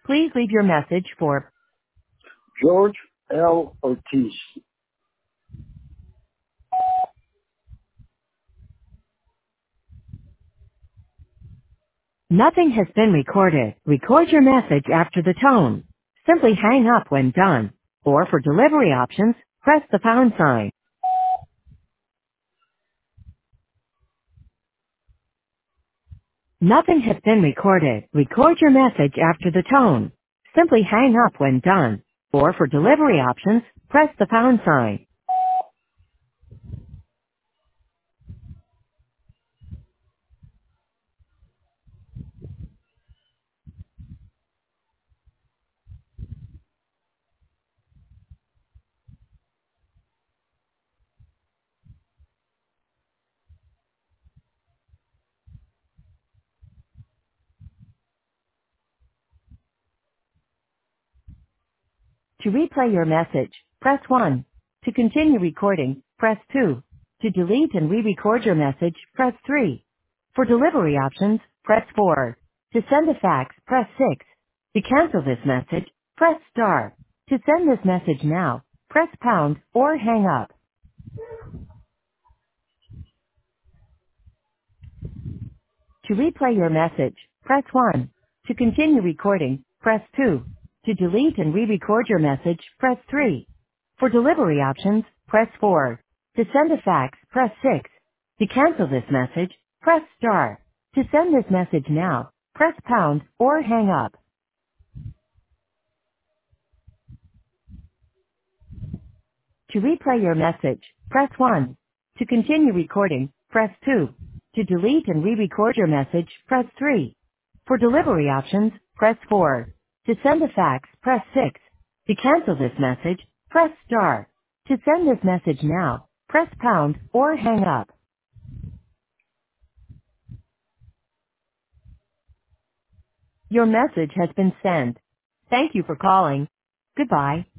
Please leave your message for George L. Ortiz. Nothing has been recorded. Record your message after the tone. Simply hang up when done. Or for delivery options, press the pound sign. Nothing has been recorded. Record your message after the tone. Simply hang up when done. Or for delivery options, press the pound sign. To replay your message, press 1. To continue recording, press 2. To delete and re-record your message, press 3. For delivery options, press 4. To send a fax, press 6. To cancel this message, press star. To send this message now, press pound or hang up. To replay your message, press 1. To continue recording, press 2. To delete and re-record your message, press 3. For delivery options, press 4. To send a fax, press 6. To cancel this message, press star. To send this message now, press pound or hang up. To replay your message, press 1. To continue recording, press 2. To delete and re-record your message, press 3. For delivery options, press 4. To send a fax, press 6. To cancel this message, press star. To send this message now, press pound or hang up. Your message has been sent. Thank you for calling. Goodbye.